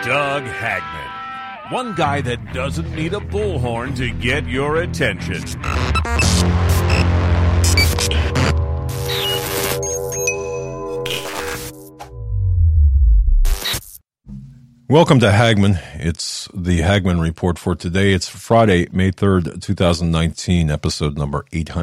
Doug Hagman. One guy that doesn't need a bullhorn to get your attention. Welcome to Hagman. It's the Hagman Report for today. It's Friday, May 3rd, 2019, episode number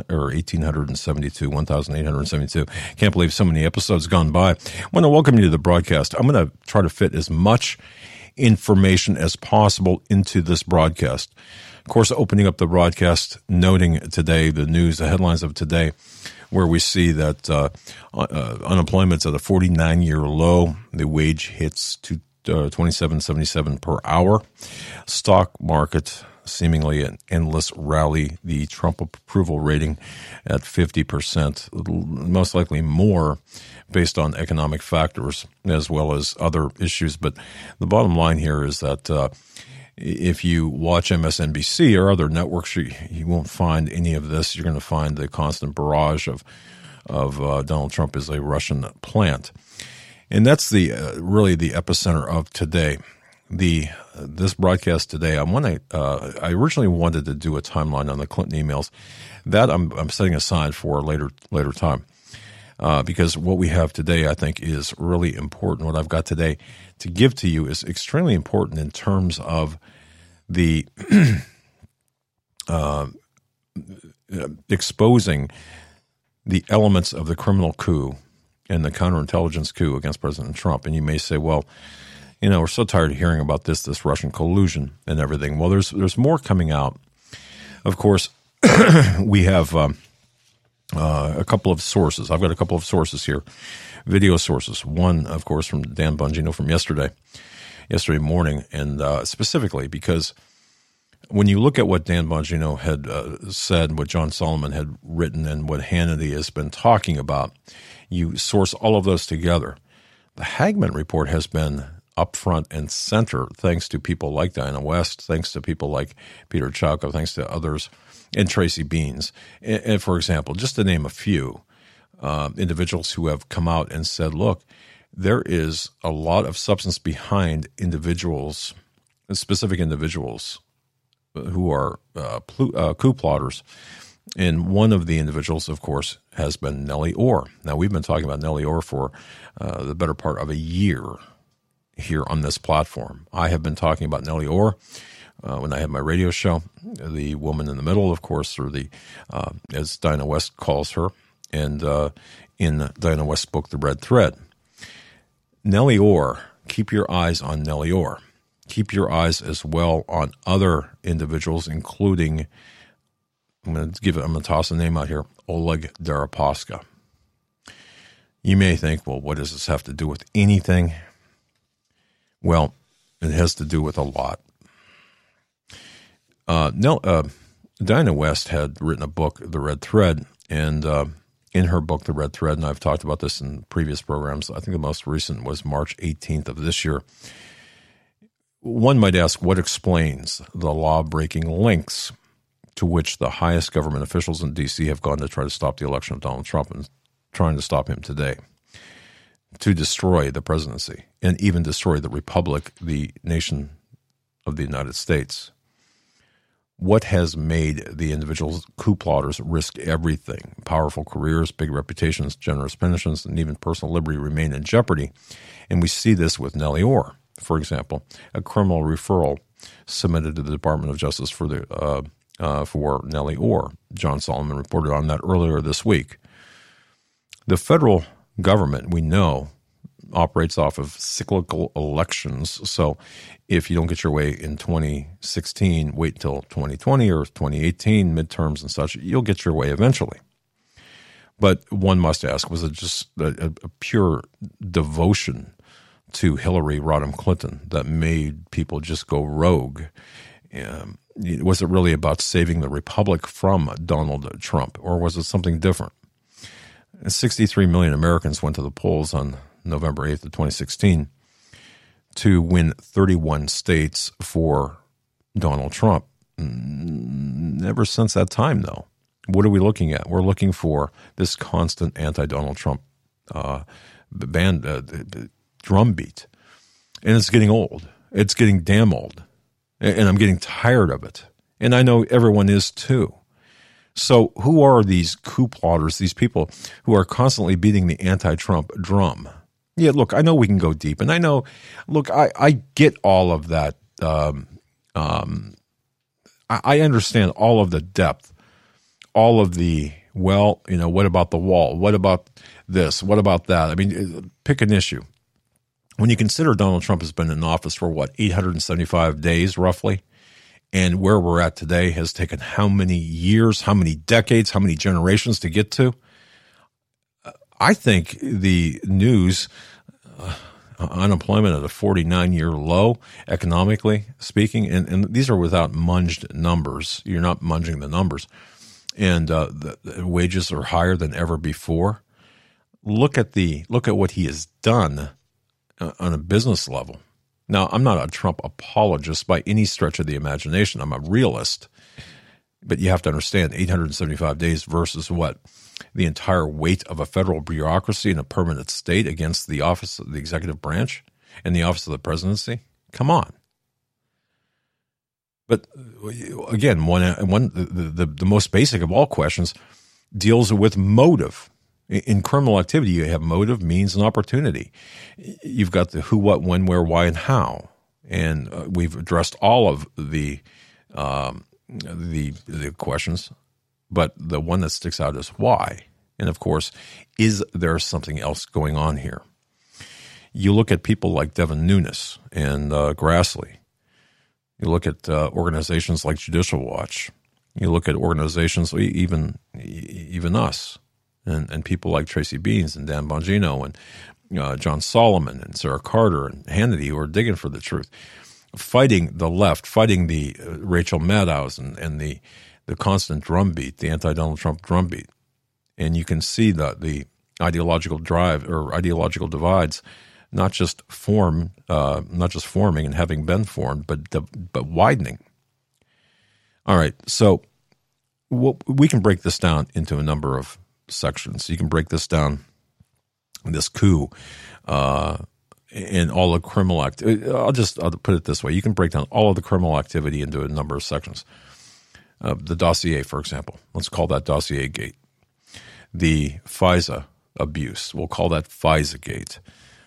1872. Can't believe so many episodes gone by. I want to welcome you to the broadcast. I'm going to try to fit as much information as possible into this broadcast. Of course, opening up the broadcast, noting today the news, the headlines of today, where we see that unemployment's at a 49-year low. The wage hits to $27.77 per hour. Stock market seemingly an endless rally. The Trump approval rating at 50%, most likely more based on economic factors as well as other issues. But the bottom line here is that if you watch MSNBC or other networks, you won't find any of this. You're going to find the constant barrage of Donald Trump as a Russian plant. And that's the really the epicenter of today. This broadcast today, I originally wanted to do a timeline on the Clinton emails. That I'm setting aside for later time, because what we have today, I think, is really important. What I've got today to give to you is extremely important in terms of the exposing the elements of the criminal coup and the counterintelligence coup against President Trump. And you may say, well, we're so tired of hearing about this Russian collusion and everything. Well, there's more coming out. Of course, we have a couple of sources. I've got a couple of sources here, video sources. One, of course, from Dan Bongino from yesterday morning, and specifically because when you look at what Dan Bongino had said, what John Solomon had written, and what Hannity has been talking about, you source all of those together. The Hagman Report has been up front and center thanks to people like Diana West, thanks to people like Peter Chauko, thanks to others, and Tracy Beans. And for example, just to name a few individuals who have come out and said, look, there is a lot of substance behind individuals, specific individuals who are coup plotters. And one of the individuals, of course, has been Nellie Ohr. Now, we've been talking about Nellie Ohr for the better part of a year here on this platform. I have been talking about Nellie Ohr when I had my radio show, the woman in the middle, of course, or the as Diana West calls her, and in Diana West's book, The Red Thread. Nellie Ohr, keep your eyes on Nellie Ohr. Keep your eyes as well on other individuals, including, I'm going to toss a name out here, Oleg Deripaska. You may think, well, what does this have to do with anything? Well, it has to do with a lot. Diana West had written a book, The Red Thread, and in her book, The Red Thread, and I've talked about this in previous programs, I think the most recent was March 18th of this year. One might ask, what explains the law-breaking lengths to which the highest government officials in D.C. have gone to try to stop the election of Donald Trump and trying to stop him today, to destroy the presidency and even destroy the republic, the nation of the United States? What has made the individual coup plotters risk everything? Powerful careers, big reputations, generous pensions, and even personal liberty remain in jeopardy. And we see this with Nellie Ohr, for example, a criminal referral submitted to the Department of Justice for Nellie Ohr. John Solomon reported on that earlier this week. The federal government, we know, operates off of cyclical elections. So if you don't get your way in 2016, wait until 2020 or 2018, midterms and such, you'll get your way eventually. But one must ask, was it just a pure devotion to Hillary Rodham Clinton that made people just go rogue? Was it really about saving the republic from Donald Trump, or was it something different? 63 million Americans went to the polls on November 8th of 2016 to win 31 states for Donald Trump. Never since that time, though. What are we looking at? We're looking for this constant anti-Donald Trump drumbeat. And it's getting old. It's getting damn old, and I'm getting tired of it. And I know everyone is too. So who are these coup plotters, these people who are constantly beating the anti-Trump drum? Yeah, look, I know we can go deep, and I know, look, I get all of that. I understand all of the depth, all of the, well, what about the wall? What about this? What about that? I mean, pick an issue. When you consider Donald Trump has been in office for, 875 days roughly, and where we're at today has taken how many years, how many decades, how many generations to get to? I think the news, unemployment at a 49-year low, economically speaking, and these are without munged numbers. You're not munging the numbers. And the wages are higher than ever before. Look at what he has done on a business level. Now, I'm not a Trump apologist by any stretch of the imagination. I'm a realist. But you have to understand, 875 days versus what? The entire weight of a federal bureaucracy in a permanent state against the office of the executive branch and the office of the presidency? Come on. But again, the most basic of all questions deals with motive. In criminal activity, you have motive, means, and opportunity. You've got the who, what, when, where, why, and how. And we've addressed all of the questions, but the one that sticks out is why. And of course, is there something else going on here? You look at people like Devin Nunes and Grassley. You look at organizations like Judicial Watch. You look at organizations, even us, and people like Tracy Beans and Dan Bongino and John Solomon and Sarah Carter and Hannity, who are digging for the truth, fighting the left, fighting the Rachel Maddows and the constant drumbeat, the anti-Donald Trump drumbeat. And you can see the ideological drive or ideological divides not just forming and having been formed, but widening. All right, so we can break this down into a number of sections. You can break this down, this coup, and all the criminal activity. I'll put it this way: you can break down all of the criminal activity into a number of sections. The dossier, for example, let's call that Dossier Gate. The FISA abuse, we'll call that FISA Gate.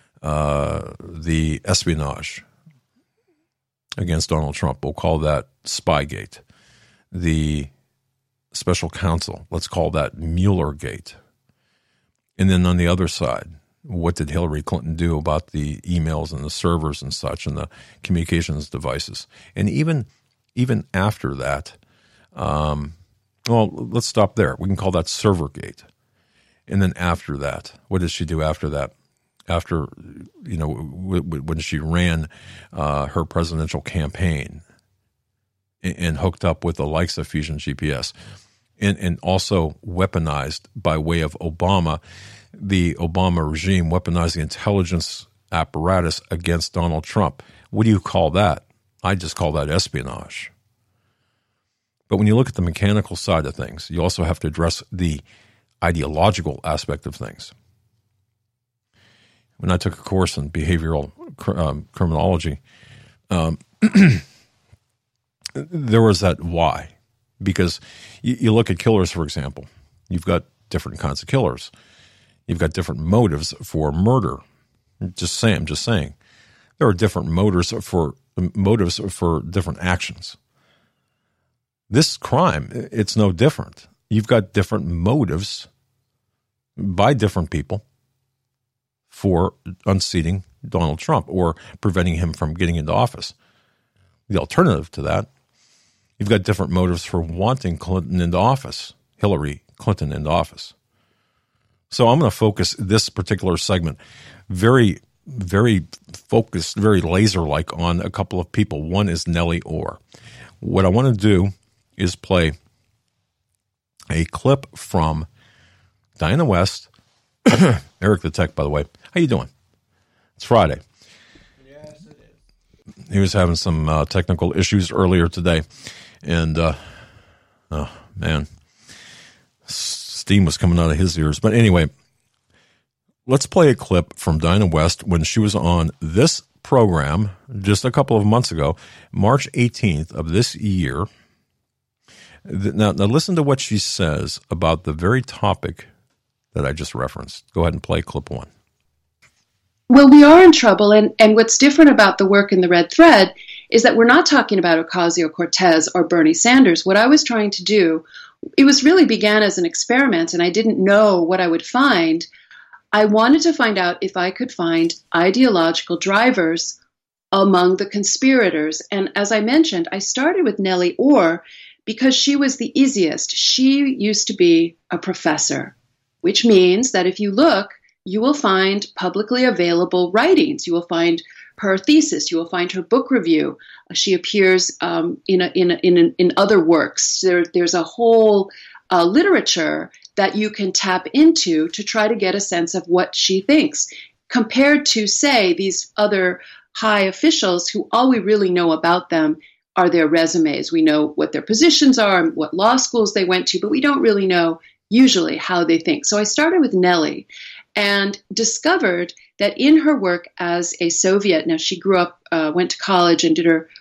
The espionage against Donald Trump, we'll call that Spygate. The special counsel, let's call that Mueller Gate. And then on the other side, what did Hillary Clinton do about the emails and the servers and such and the communications devices? And even after that, let's stop there. We can call that Servergate. And then after that, what did she do after that? After, when she ran her presidential campaign and hooked up with the likes of Fusion GPS and also weaponized by way of Obama, the Obama regime weaponized the intelligence apparatus against Donald Trump. What do you call that? I just call that espionage. But when you look at the mechanical side of things, you also have to address the ideological aspect of things. When I took a course in behavioral criminology, there was that why. Because you look at killers, for example, you've got different kinds of killers. You've got different motives for murder. I'm just saying. There are different motives for different actions. This crime, it's no different. You've got different motives by different people for unseating Donald Trump or preventing him from getting into office. The alternative to that, you've got different motives for wanting Clinton into office, Hillary Clinton into office. So I'm going to focus this particular segment very, very focused, very laser-like on a couple of people. One is Nellie Ohr. What I want to do is play a clip from Diana West, Eric the Tech, by the way. How you doing? It's Friday. Yes, it is. He was having some technical issues earlier today, and oh man, steam was coming out of his ears. But anyway, let's play a clip from Diana West when she was on this program just a couple of months ago, March 18th of this year. Now listen to what she says about the very topic that I just referenced. Go ahead and play clip 1. Well, we are in trouble, and what's different about the work in the Red Thread is that we're not talking about Ocasio-Cortez or Bernie Sanders. What I was trying to do, it was really began as an experiment, and I didn't know what I would find. I wanted to find out if I could find ideological drivers among the conspirators. And as I mentioned, I started with Nellie Ohr because she was the easiest. She used to be a professor, which means that if you look, you will find publicly available writings. You will find her thesis. You will find her book review. She appears in other works. There's a whole literature that you can tap into to try to get a sense of what she thinks, compared to, say, these other high officials who all we really know about them are their resumes. We know what their positions are and what law schools they went to, but we don't really know usually how they think. So I started with Nellie and discovered that in her work as a Soviet, now she grew up, went to college and did her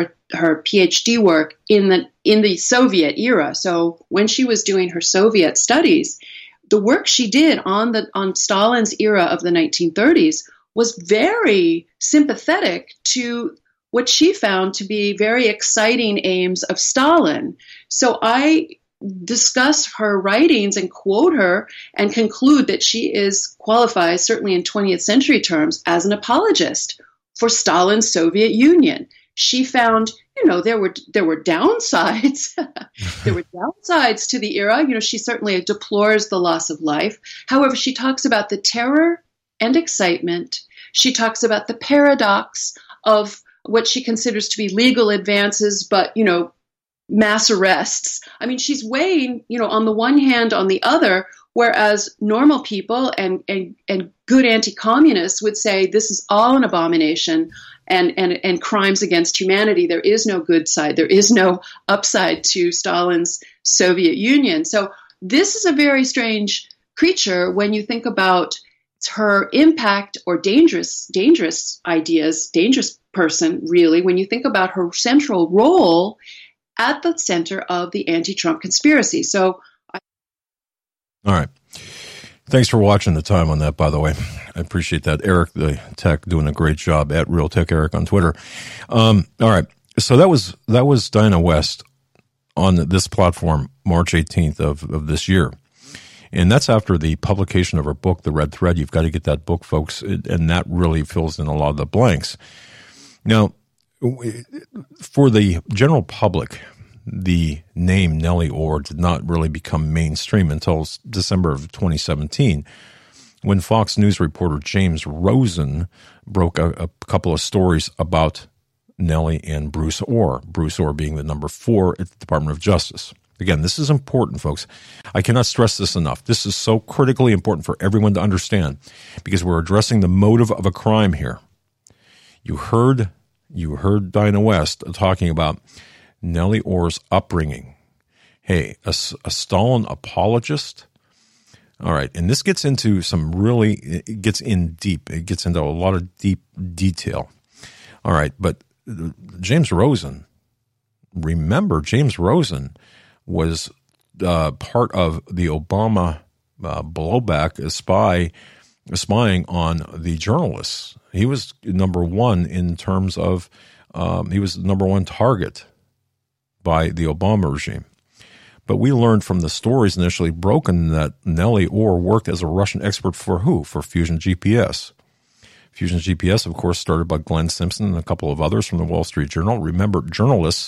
PhD work in the Soviet era. So when she was doing her Soviet studies, the work she did on Stalin's era of the 1930s was very sympathetic to what she found to be very exciting aims of Stalin. So I discuss her writings and quote her and conclude that she is qualified, certainly in 20th century terms, as an apologist for Stalin's Soviet Union. She found, there were downsides. There were downsides to the era. She certainly deplores the loss of life. However, she talks about the terror and excitement. She talks about the paradox of what she considers to be legal advances, but, mass arrests. I mean, she's weighing, on the one hand, on the other, whereas normal people and good anti-communists would say this is all an abomination and crimes against humanity. There is no good side. There is no upside to Stalin's Soviet Union. So this is a very strange creature when you think about her impact or dangerous ideas, dangerous person, really, when you think about her central role at the center of the anti-Trump conspiracy. So, all right. Thanks for watching the time on that, by the way. I appreciate that. Eric, the tech, doing a great job at Real Tech Eric on Twitter. All right. So that was Diana West on this platform, March 18th of this year. And that's after the publication of her book, The Red Thread. You've got to get that book, folks, and that really fills in a lot of the blanks. Now, for the general public, the name Nellie Ohr did not really become mainstream until December of 2017, when Fox News reporter James Rosen broke a couple of stories about Nellie and Bruce Ohr being the number 4 at the Department of Justice. Again, this is important, folks. I cannot stress this enough. This is so critically important for everyone to understand because we're addressing the motive of a crime here. You heard Diana West talking about Nellie Ohr's upbringing. Hey, a Stalin apologist? All right, and this gets into it gets in deep. It gets into a lot of deep detail. All right, but James Rosen, remember James Rosen was part of the Obama blowback, spying on the journalists. He was number 1 in terms of he was the number 1 target by the Obama regime. But we learned from the stories initially broken that Nellie Ohr worked as a Russian expert for who? For Fusion GPS. Fusion GPS, of course, started by Glenn Simpson and a couple of others from the Wall Street Journal. Remember, journalists,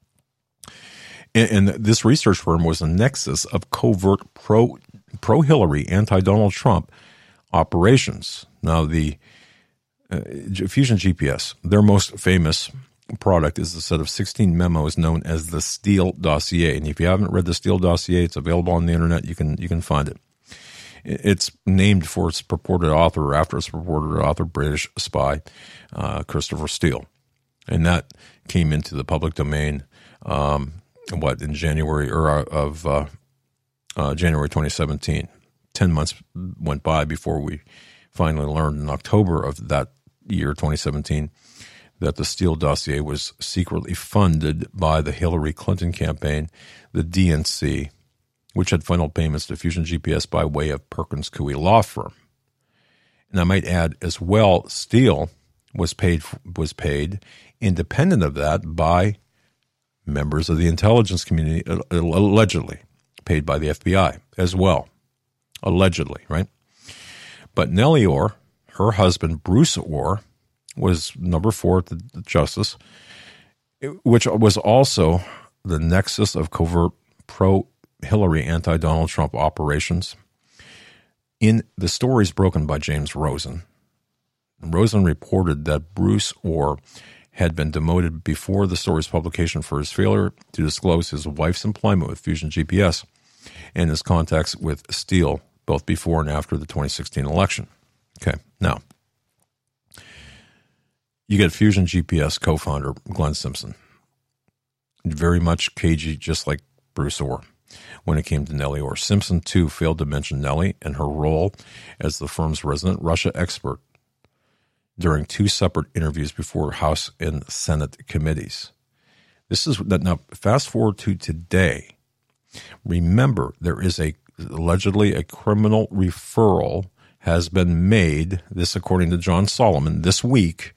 and this research firm was a nexus of covert pro-Hillary, anti-Donald Trump operations. Now, the Fusion GPS, their most famous product is a set of 16 memos known as the Steele Dossier. And if you haven't read the Steele Dossier, it's available on the internet. You can find it. It's named for its purported author, or after its purported author, British spy Christopher Steele. And that came into the public domain, in January of January 2017. 10 months went by before we finally learned in October of that year, 2017, that the Steele dossier was secretly funded by the Hillary Clinton campaign, the DNC, which had funneled payments to Fusion GPS by way of Perkins Coie law firm. And I might add as well, Steele was paid independent of that by members of the intelligence community, allegedly paid by the FBI as well, allegedly, right? But Nellie Ohr, her husband Bruce Ohr, was number 4 at the Justice, which was also the nexus of covert pro-Hillary, anti-Donald Trump operations. In the stories broken by James Rosen, Rosen reported that Bruce Ohr had been demoted before the story's publication for his failure to disclose his wife's employment with Fusion GPS and his contacts with Steele, both before and after the 2016 election. Okay, now, you get Fusion GPS co-founder Glenn Simpson, very much cagey, just like Bruce Ohr. When it came to Nellie Ohr, Simpson, too, failed to mention Nellie and her role as the firm's resident Russia expert during 2 separate interviews before House and Senate committees. This is now fast forward to today. Remember, there is allegedly a criminal referral has been made, this according to John Solomon, this week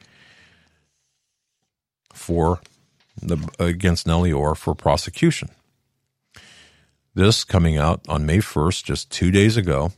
against Nellie Ohr for prosecution. This coming out on May 1st, just 2 days ago,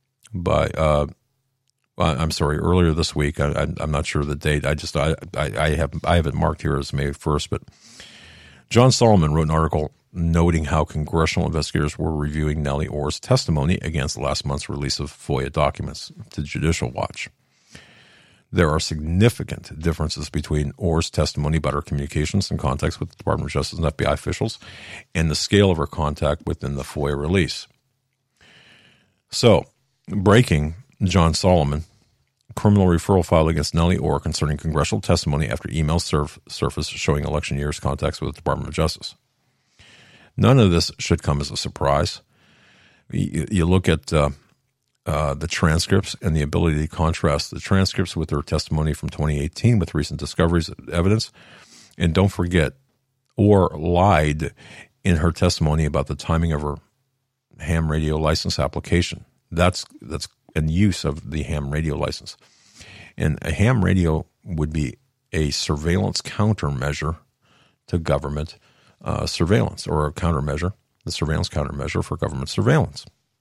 earlier this week. I'm not sure the date. I have it marked here as May 1st, but John Solomon wrote an article noting how congressional investigators were reviewing Nellie Ohr's testimony against last month's release of FOIA documents to Judicial Watch. There are significant differences between Ohr's testimony about her communications and contacts with the Department of Justice and FBI officials and the scale of her contact within the FOIA release. So, breaking John Solomon, criminal referral filed against Nellie Ohr concerning congressional testimony after emails surfaced showing election year's contacts with the Department of Justice. None of this should come as a surprise. You look at the transcripts and the ability to contrast the transcripts with her testimony from 2018 with recent discoveries of evidence. And don't forget, Ohr lied in her testimony about the timing of her ham radio license application. That's and use of the ham radio license. And a ham radio would be a surveillance countermeasure to government surveillance, or a countermeasure, the surveillance countermeasure for government surveillance.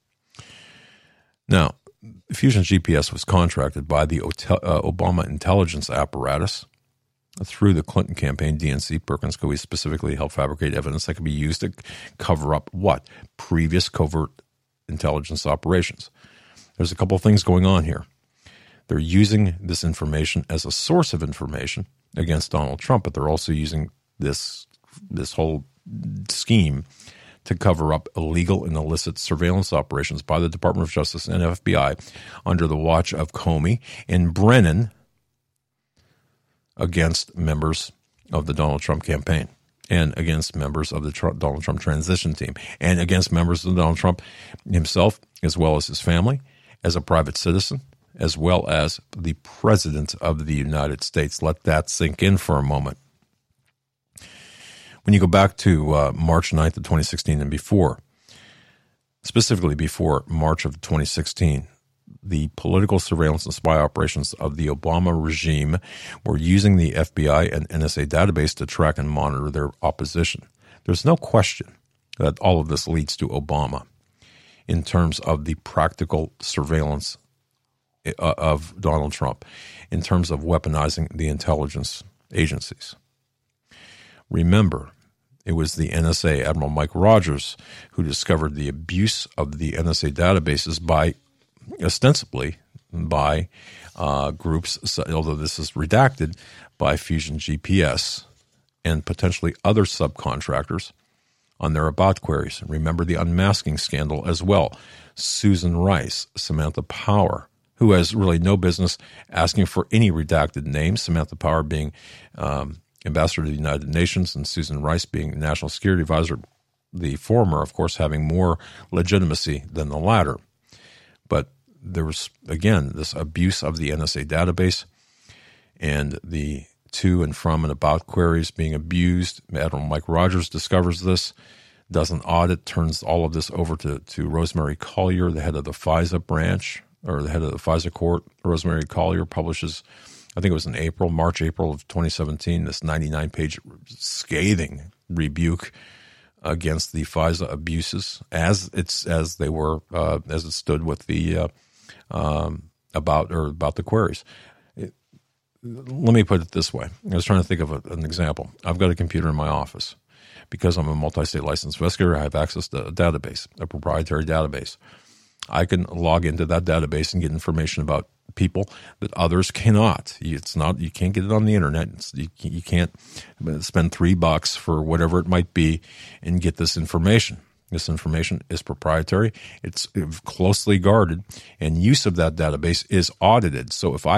Now, Fusion GPS was contracted by the Obama intelligence apparatus through the Clinton campaign. DNC, Perkins Coie specifically helped fabricate evidence that could be used to cover up what? Previous covert intelligence operations. There's a couple of things going on here. They're using this information as a source of information against Donald Trump, but they're also using this whole scheme to cover up illegal and illicit surveillance operations by the Department of Justice and FBI under the watch of Comey and Brennan against members of the Donald Trump campaign and against members of the Donald Trump transition team and against members of Donald Trump himself, as well as his family, as a private citizen, as well as the President of the United States. Let that sink in for a moment. When you go back to March 9th of 2016 and before, specifically before March of 2016, the political surveillance and spy operations of the Obama regime were using the FBI and NSA database to track and monitor their opposition. There's no question that all of this leads to Obama in terms of the practical surveillance of Donald Trump, in terms of weaponizing the intelligence agencies. Remember, it was the NSA, Admiral Mike Rogers, who discovered the abuse of the NSA databases ostensibly by groups, although this is redacted, by Fusion GPS and potentially other subcontractors on their about queries. Remember the unmasking scandal as well. Susan Rice, Samantha Power, who has really no business asking for any redacted names, Samantha Power being ambassador to the United Nations and Susan Rice being National Security Advisor, the former, of course, having more legitimacy than the latter. But there was, again, this abuse of the NSA database. and the to and from and about queries being abused. Admiral Mike Rogers discovers this, does an audit, turns all of this over to Rosemary Collier, the head of the FISA branch, or the head of the FISA court. Rosemary Collier publishes, I think it was in March, April of 2017, this 99-page scathing rebuke against the FISA abuses as it stood with the about the queries. Let me put it this way. I was trying to think of an example. I've got a computer in my office. Because I'm a multi-state licensed investigator, I have access to a database, a proprietary database. I can log into that database and get information about people that others cannot. You can't get it on the internet. You can't spend $3 for whatever it might be and get this information. This information is proprietary. It's closely guarded, and use of that database is audited. So if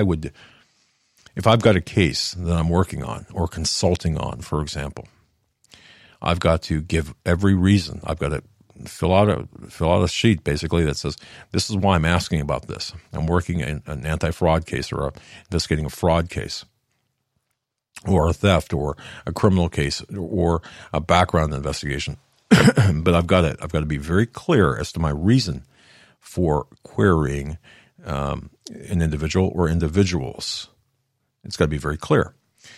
I've got a case that I'm working on or consulting on, for example, I've got to give every reason. I've got to fill out a sheet basically that says, this is why I'm asking about this. I'm working in an anti-fraud case or investigating a fraud case or a theft or a criminal case or a background investigation. But I've got to be very clear as to my reason for querying an individual or individuals. It's got to be very clear.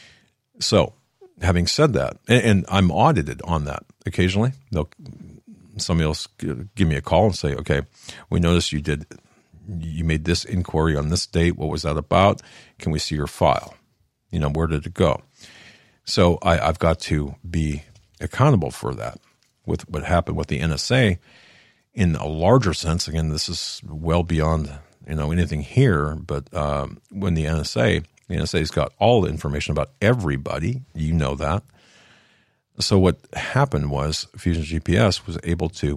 So, having said that, and I'm audited on that occasionally, somebody else give me a call and say, okay, we noticed you made this inquiry on this date. What was that about? Can we see your file? Where did it go? So I've got to be accountable for that with what happened with the NSA in a larger sense. Again, this is well beyond, anything here, but when the NSA's got all the information about everybody. You know that. So what happened was Fusion GPS was able to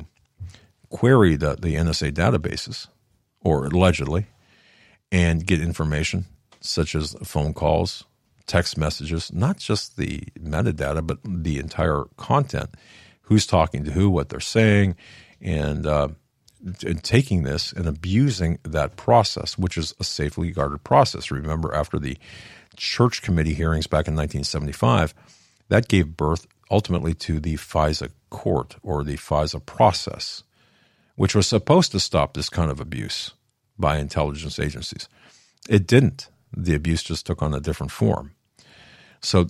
query the NSA databases, or allegedly, and get information such as phone calls, text messages, not just the metadata, but the entire content, who's talking to who, what they're saying, and taking this and abusing that process, which is a safely guarded process. Remember, after the Church Committee hearings back in 1975, that gave birth ultimately to the FISA court or the FISA process, which was supposed to stop this kind of abuse by intelligence agencies. It didn't. The abuse just took on a different form. So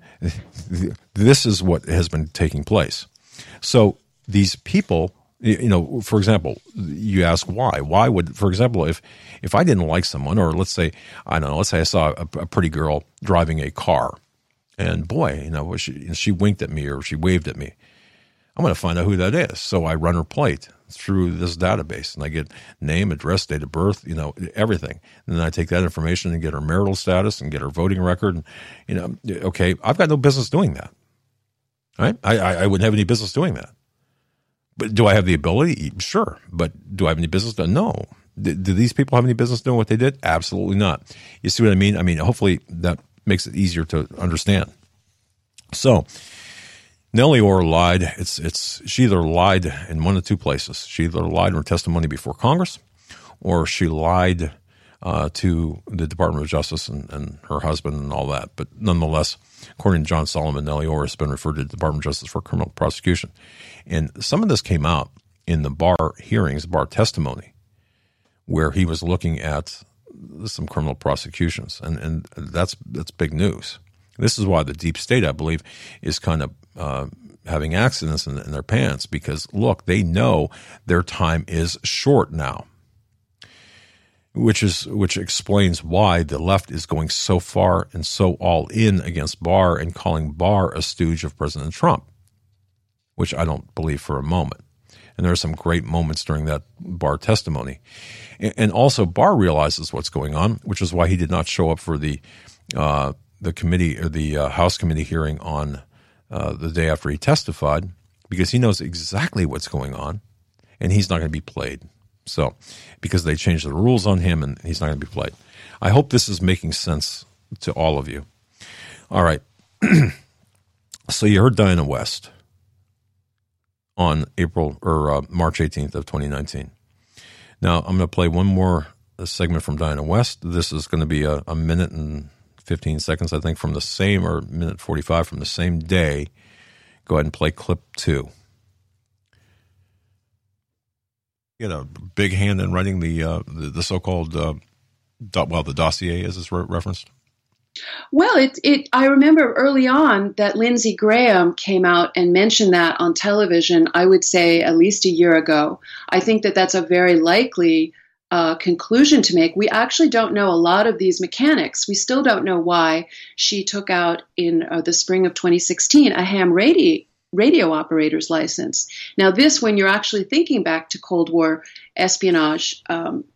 this is what has been taking place. So these people, for example, you ask why. Why would, for example, if I didn't like someone, or let's say I saw a pretty girl driving a car, and boy, she winked at me or she waved at me, I'm going to find out who that is. So I run her plate through this database, and I get name, address, date of birth, everything. And then I take that information and get her marital status and get her voting record. And, okay, I've got no business doing that. Right? I wouldn't have any business doing that. But do I have the ability? Sure. But do I have any business doing? No. Do these people have any business doing what they did? Absolutely not. You see what I mean? I mean, hopefully that makes it easier to understand. So Nellie Ohr lied. She either lied in one of two places. She either lied in her testimony before Congress, or she lied to the Department of Justice and her husband and all that. But nonetheless, according to John Solomon, Nellie Ohr has been referred to the Department of Justice for criminal prosecution. And some of this came out in the Barr hearings, Barr testimony, where he was looking at some criminal prosecutions. And that's big news. This is why the deep state, I believe, is kind of having accidents in their pants, because, look, they know their time is short now, which explains why the left is going so far and so all in against Barr and calling Barr a stooge of President Trump, which I don't believe for a moment. And there are some great moments during that Barr testimony. And also, Barr realizes what's going on, which is why he did not show up for the committee or the House committee hearing on the day after he testified, because he knows exactly what's going on, and he's not going to be played. So, because they changed the rules on him, and he's not going to be played. I hope this is making sense to all of you. All right. So you heard Diana West on March 18th of 2019. Now, I'm going to play one more segment from Diana West. This is going to be a minute and 15 seconds, I think, from the same, or minute 45 from the same day. Go ahead and play clip 2. You had a big hand in writing the so-called, the dossier, as it's referenced. Well, I remember early on that Lindsey Graham came out and mentioned that on television, I would say at least a year ago. I think that that's a very likely conclusion to make. We actually don't know a lot of these mechanics. We still don't know why she took out in the spring of 2016 a ham radio operator's license. Now this, when you're actually thinking back to Cold War espionage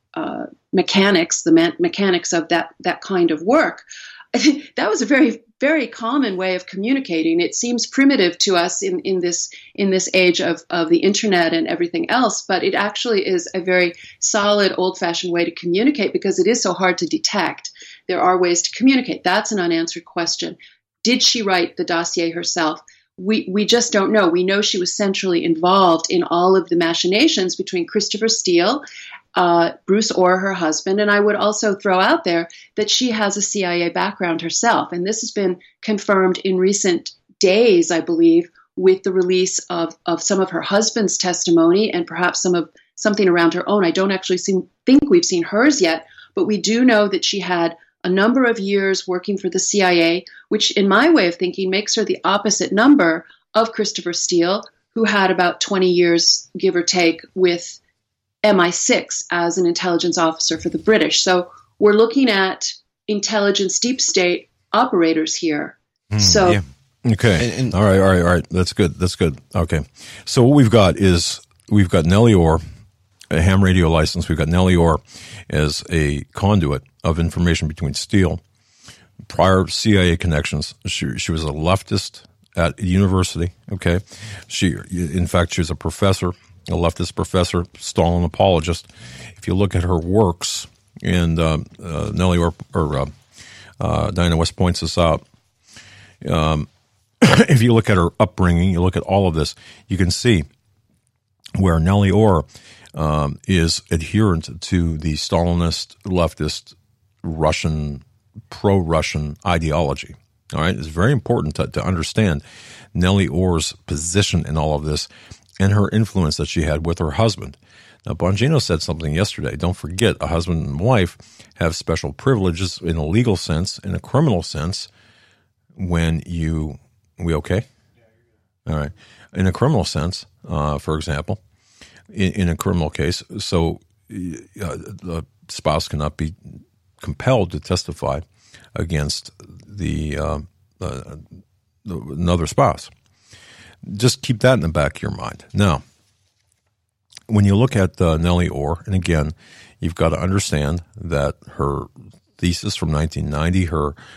mechanics, the mechanics of that kind of work, that was a very, very common way of communicating. It seems primitive to us in this age of the internet and everything else, but it actually is a very solid, old-fashioned way to communicate because it is so hard to detect. There are ways to communicate. That's an unanswered question. Did she write the dossier herself? We just don't know. We know she was centrally involved in all of the machinations between Christopher Steele, Bruce Orr, her husband, and I would also throw out there that she has a CIA background herself. And this has been confirmed in recent days, I believe, with the release of some of her husband's testimony and perhaps something around her own. I don't actually think we've seen hers yet, but we do know that she had a number of years working for the CIA, which in my way of thinking makes her the opposite number of Christopher Steele, who had about 20 years, give or take, with MI6 as an intelligence officer for the British. So we're looking at intelligence deep state operators here. Yeah. Okay. All right. That's good. Okay. So what we've got Nellie Ohr, a ham radio license. We've got Nellie Ohr as a conduit of information between Steele. Prior CIA connections. She was a leftist at university. Okay. In fact, she was a professor, a leftist professor, Stalin apologist. If you look at her works, and Nellie Ohr or Diana West points this out, if you look at her upbringing, you look at all of this, you can see where Nellie Ohr is adherent to the Stalinist, leftist, Russian, pro-Russian ideology. All right, it's very important to understand Nellie Ohr's position in all of this and her influence that she had with her husband. Now, Bongino said something yesterday. Don't forget, a husband and wife have special privileges in a legal sense, in a criminal sense. When we okay? All right. In a criminal sense, for example, in a criminal case, so the spouse cannot be compelled to testify against another spouse. Just keep that in the back of your mind. Now, when you look at Nellie Ohr, and again, you've got to understand that her thesis from 1990,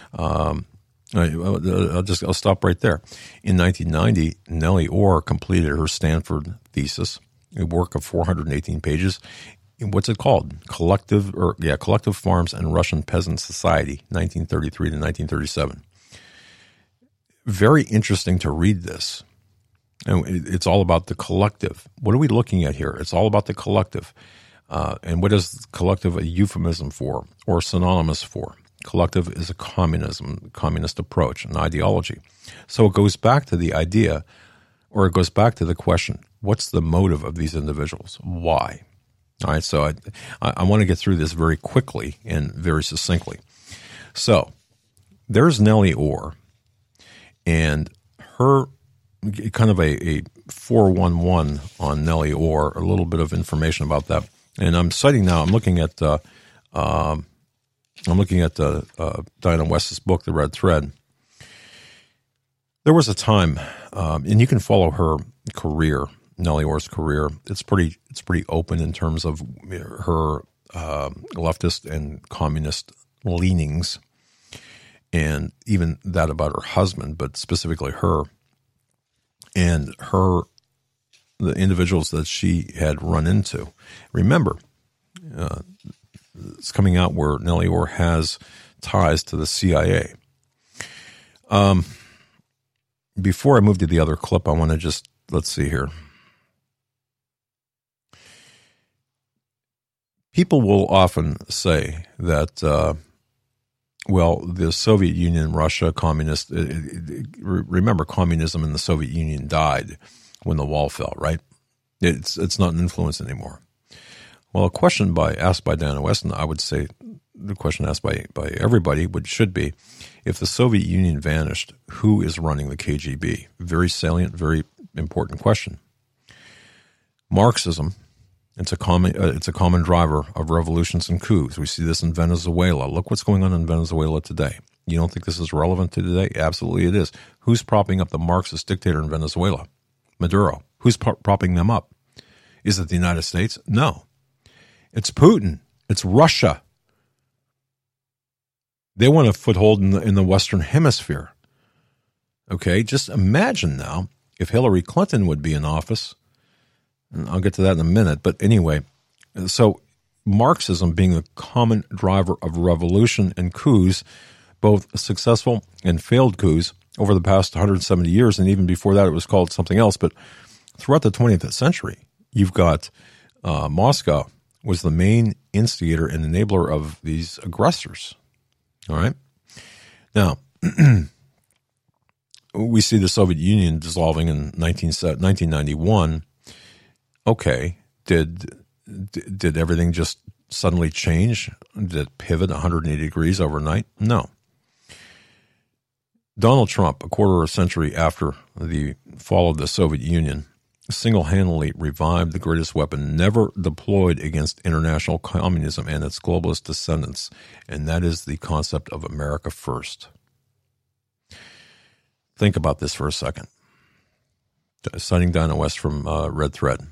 I'll stop right there. In 1990, Nellie Ohr completed her Stanford thesis, a work of 418 pages. What's it called? Collective Farms and Russian Peasant Society, 1933 to 1937. Very interesting to read this. And it's all about the collective. What are we looking at here? It's all about the collective. And what is collective a euphemism for or synonymous for? Collective is a communist approach, an ideology. So it goes back to the idea, or it goes back to the question, what's the motive of these individuals? Why? All right, so I want to get through this very quickly and very succinctly. So there's Nellie Ohr, and her kind of a 411 on Nellie Ohr, a little bit of information about that. And I'm looking at Diana West's book, The Red Thread. There was a time, and you can follow her career, Nellie Ohr's career. It's pretty open in terms of her leftist and communist leanings, and even that about her husband, but specifically her. And the individuals that she had run into. Remember, it's coming out where Nellie Ohr has ties to the CIA. Before I move to the other clip, I want to let's see here. People will often say that Well, the Soviet Union, Russia, communist. Remember, communism in the Soviet Union died when the wall fell. Right? It's not an influence anymore. Well, a question asked by Dana Weston, I would say the question asked by everybody should be, if the Soviet Union vanished, who is running the KGB? Very salient, very important question. Marxism. It's a common driver of revolutions and coups. We see this in Venezuela. Look what's going on in Venezuela today. You don't think this is relevant to today? Absolutely it is. Who's propping up the Marxist dictator in Venezuela? Maduro. Who's propping them up? Is it the United States? No. It's Putin. It's Russia. They want a foothold in the Western Hemisphere. Okay, just imagine now if Hillary Clinton would be in office. And I'll get to that in a minute. But anyway, so Marxism being a common driver of revolution and coups, both successful and failed coups over the past 170 years, and even before that it was called something else. But throughout the 20th century, you've got Moscow was the main instigator and enabler of these aggressors. All right? Now, we see the Soviet Union dissolving in 1991. Okay, did everything just suddenly change? Did it pivot 180 degrees overnight? No. Donald Trump, a quarter of a century after the fall of the Soviet Union, single-handedly revived the greatest weapon never deployed against international communism and its globalist descendants, and that is the concept of America First. Think about this for a second. Citing Dinah West from Red Thread.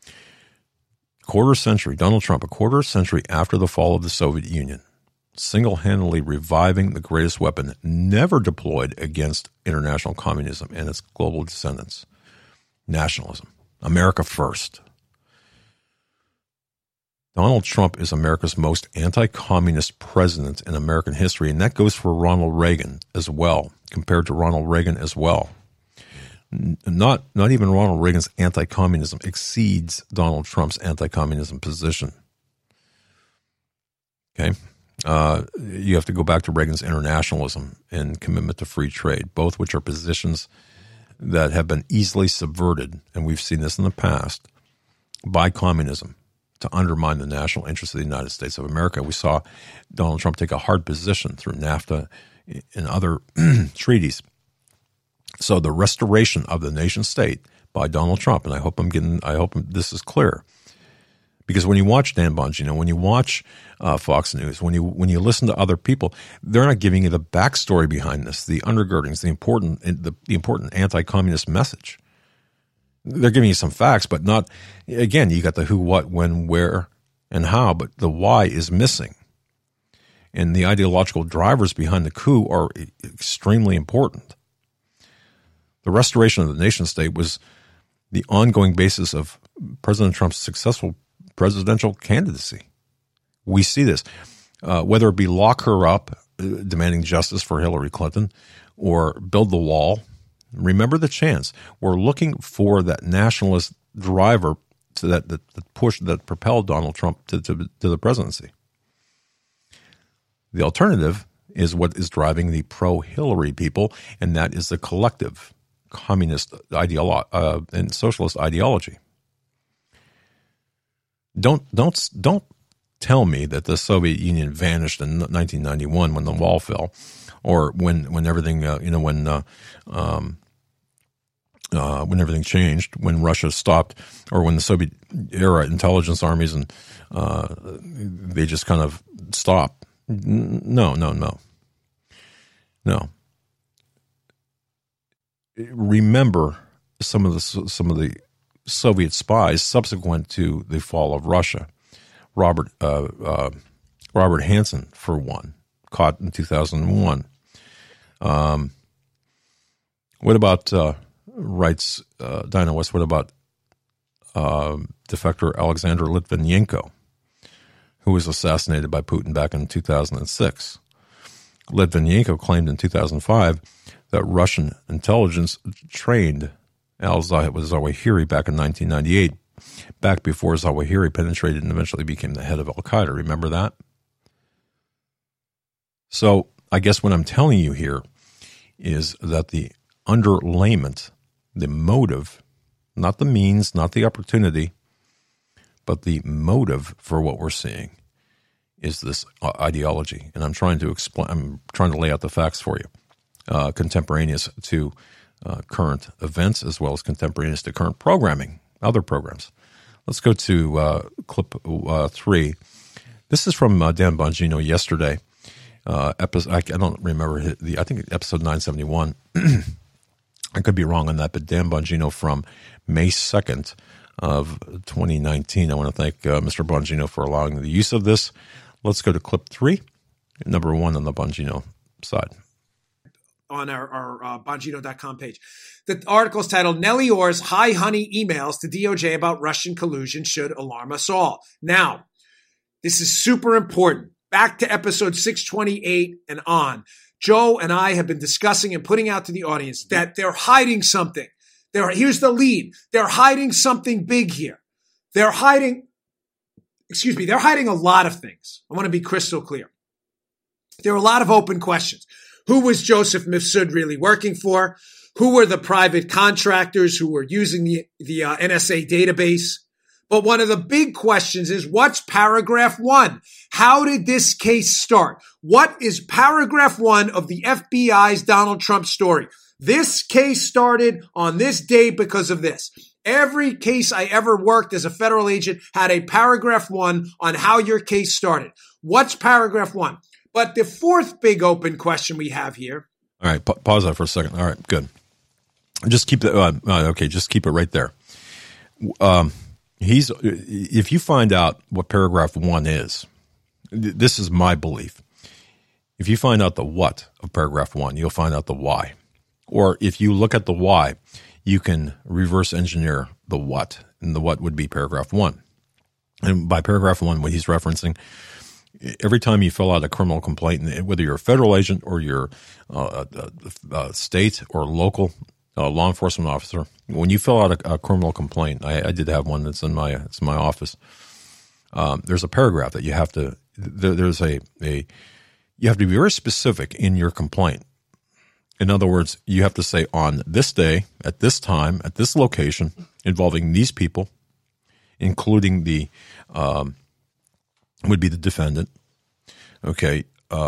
Donald Trump, a quarter century after the fall of the Soviet Union, single-handedly reviving the greatest weapon never deployed against international communism and its global descendants. Nationalism. America First. Donald Trump is America's most anti-communist president in American history, and that goes for Ronald Reagan as well, compared to Ronald Reagan as well. Not even Ronald Reagan's anti-communism exceeds Donald Trump's anti-communism position. Okay? You have to go back to Reagan's internationalism and commitment to free trade, both which are positions that have been easily subverted, and we've seen this in the past, by communism to undermine the national interests of the United States of America. We saw Donald Trump take a hard position through NAFTA and other treaties. So the restoration of the nation state by Donald Trump, and I hope this is clear, because when you watch Dan Bongino, when you watch Fox News, when you listen to other people, they're not giving you the backstory behind this, the undergirdings, the important anti-communist message. They're giving you some facts, but not. Again, you got the who, what, when, where, and how, but the why is missing. And the ideological drivers behind the coup are extremely important. The restoration of the nation state was the ongoing basis of President Trump's successful presidential candidacy. We see this, whether it be lock her up, demanding justice for Hillary Clinton, or build the wall. Remember the chance. We're looking for that nationalist driver to that push that propelled Donald Trump to the presidency. The alternative is what is driving the pro-Hillary people, and that is the collective communist and socialist ideology. Don't tell me that the Soviet Union vanished in 1991 when the wall fell, or when everything when everything changed, when Russia stopped, or when the Soviet era intelligence armies and they just kind of stopped. No. Remember some of the Soviet spies subsequent to the fall of Russia. Robert Hansen, for one, caught in 2001. What about writes Dinah West? What about defector Alexander Litvinenko, who was assassinated by Putin back in 2006? Litvinenko claimed in 2005 that Russian intelligence trained al-Zawahiri back in 1998, back before Zawahiri penetrated and eventually became the head of al-Qaeda. Remember that? So I guess what I'm telling you here is that the underlayment, the motive, not the means, not the opportunity, but the motive for what we're seeing is this ideology. And I'm trying to explain, I'm trying to lay out the facts for you, contemporaneous to current events as well as contemporaneous to current programming, other programs. Let's go to clip 3. This is from Dan Bongino yesterday. Episode, I don't remember I think episode 971. I could be wrong on that, but Dan Bongino from May 2nd of 2019. I want to thank Mr. Bongino for allowing the use of this. Let's go to clip 3, number 1 on the Bongino side. On our Bongino.com page. The article is titled, Nellie Ohr's Hi Honey emails to DOJ about Russian collusion should alarm us all. Now, this is super important. Back to episode 628 and on. Joe and I have been discussing and putting out to the audience that they're hiding something. Here's the lead. They're hiding something big here. They're hiding a lot of things. I want to be crystal clear. There are a lot of open questions. Who was Joseph Mifsud really working for? Who were the private contractors who were using the NSA database? But one of the big questions is, what's paragraph 1? How did this case start? What is paragraph 1 of the FBI's Donald Trump story? This case started on this date because of this. Every case I ever worked as a federal agent had a paragraph 1 on how your case started. What's paragraph 1? But the fourth big open question we have here. All right, pause that for a second. All right, good. Just keep just keep it right there. If you find out what paragraph 1 is, this is my belief. If you find out the what of paragraph 1, you'll find out the why. Or if you look at the why, you can reverse engineer the what, and the what would be paragraph 1. And by paragraph 1, what he's referencing, every time you fill out a criminal complaint, whether you're a federal agent or you're a state or local law enforcement officer, when you fill out a criminal complaint, I did have one that's in my office. There's a paragraph that you have to. You have to be very specific in your complaint. In other words, you have to say, on this day, at this time, at this location, involving these people, including the would be the defendant. Okay.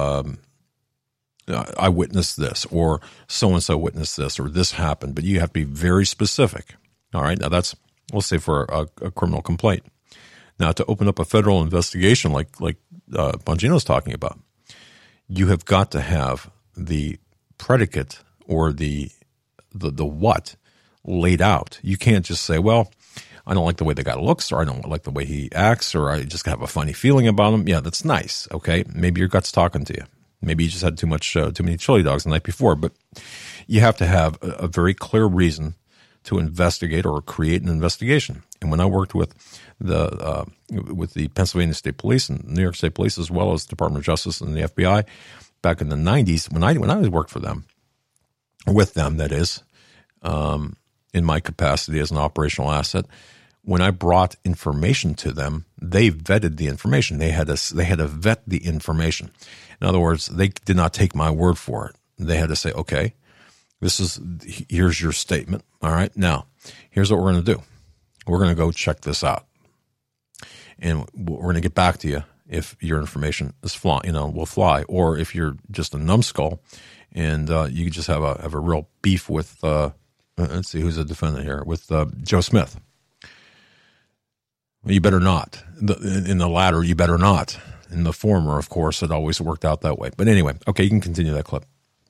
I witnessed this, or so-and-so witnessed this, or this happened, but you have to be very specific. All right. Now that's, we'll say for a criminal complaint. Now to open up a federal investigation like Bongino's talking about, you have got to have the predicate or the what laid out. You can't just say, well, I don't like the way the guy looks, or I don't like the way he acts, or I just have a funny feeling about him. Yeah, that's nice. Okay. Maybe your gut's talking to you. Maybe you just had too many chili dogs the night before, but you have to have a very clear reason to investigate or create an investigation. And when I worked with the Pennsylvania State Police and New York State Police, as well as Department of Justice and the FBI back in the 90s, when I worked for them, with them, that is, in my capacity as an operational asset, when I brought information to them, they vetted the information. They had to vet the information. In other words, they did not take my word for it. They had to say, okay, here's your statement. All right. Now, here's what we're going to do. We're going to go check this out. And we're going to get back to you if your information is will fly, or if you're just a numbskull and you just have a real beef with, let's see, who's the defendant here, with Joe Smith. You better not. In the latter, you better not. In the former, of course, it always worked out that way. But anyway, okay, you can continue that clip.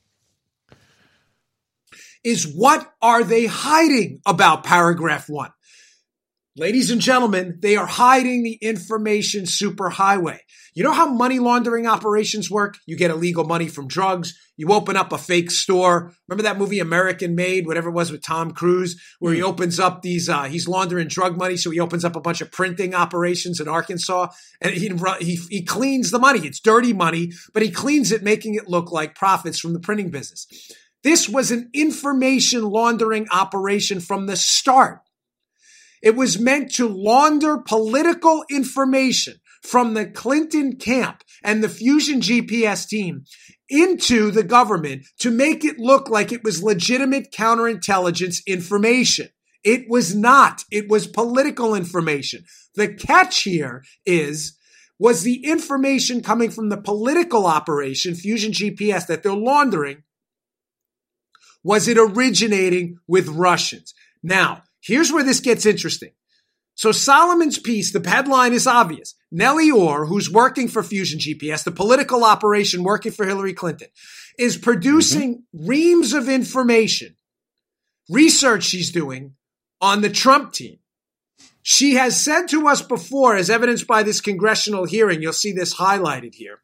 Is what are they hiding about paragraph 1? Ladies and gentlemen, they are hiding the information superhighway. You know how money laundering operations work? You get illegal money from drugs. You open up a fake store. Remember that movie American Made, whatever it was with Tom Cruise, where he opens up these, he's laundering drug money. So he opens up a bunch of printing operations in Arkansas, and he cleans the money. It's dirty money, but he cleans it, making it look like profits from the printing business. This was an information laundering operation from the start. It was meant to launder political information from the Clinton camp and the Fusion GPS team into the government to make it look like it was legitimate counterintelligence information. It was not. It was political information. The catch here was the information coming from the political operation, Fusion GPS, that they're laundering, was it originating with Russians? Now, here's where this gets interesting. So Solomon's piece, the headline is obvious. Nellie Ohr, who's working for Fusion GPS, the political operation working for Hillary Clinton, is producing reams of information, research she's doing on the Trump team. She has said to us before, as evidenced by this congressional hearing, you'll see this highlighted here.